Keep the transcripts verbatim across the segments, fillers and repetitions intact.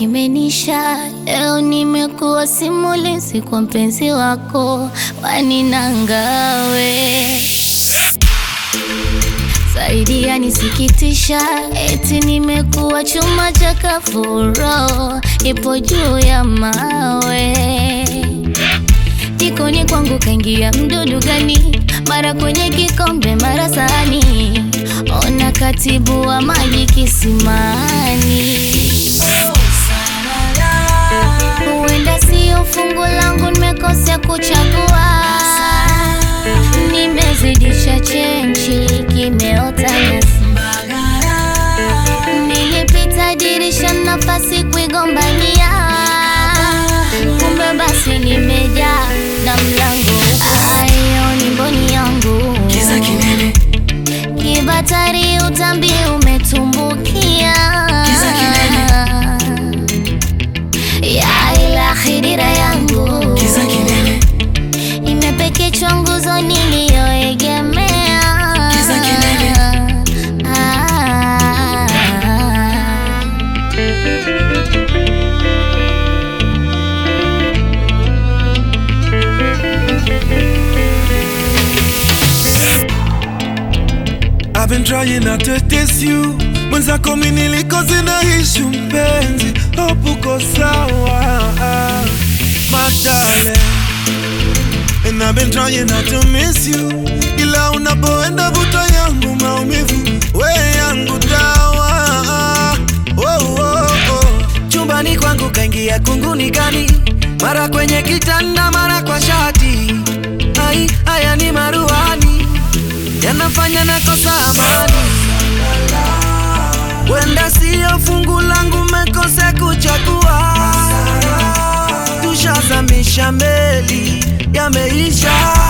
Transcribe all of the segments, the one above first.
kimenisha. Leo nimekuwa simulizi kwa mpenzi wako, waninangawe zaidi yanisikitisha. Eti nimekuwa chuma cha kafuro, ipo juu ya mawe. Jikoni kwangu kaingia mdudu gani? Mara kwenye kikombe, mara sahani. Ona katibu wa maji kisimani. Huenda sio fungu langu, nimekosea kuchagua. Nimezidisha chenchi, kimeota nyasi. Nilipita dirisha, nafasi kuigombania. Kumbe basi nimejaa na mlango. Ayo ni mboni yangu, kiza kinene. Kibatari utambi umetumbukia, kiza kinene. Ya ila khidira yangu, kiza kinene. imepekechwa nguzo niliyoegemea, kiza kinene. ah. I've been trying not to diss you. Mwenzako mimi nilikoze na ishu mpenzi, hope uko sawa, my darling. And I've been trying not to miss you. Ila unapoenda vuta yangu maumivu, we yangu dawa. Oh, oh, oh. Chumbani kwangu kaingia kunguni gani? Mara kwenye kitanda, mara kwa shati. Ai, haya ni maruhani, yanafanya nakosa amani. Wenda siyo fungu langu, mekose kuchagua. Tushazamisha meli, yameisha.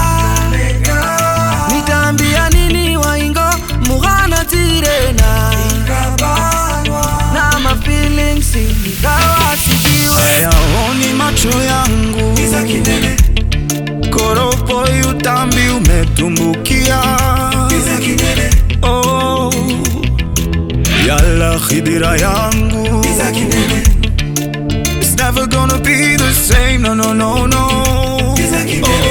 Nitaambia nini waingo, mughana tirena. Na ma feelings ingawa sikiwe. Hayaoni macho yangu, kiza kinene. koropo utambi umetumbukia, kiza kinene. oh, yala khidira yangu, kiza kinene. it's never gonna be the same, no, no, no, no. kiza kinene.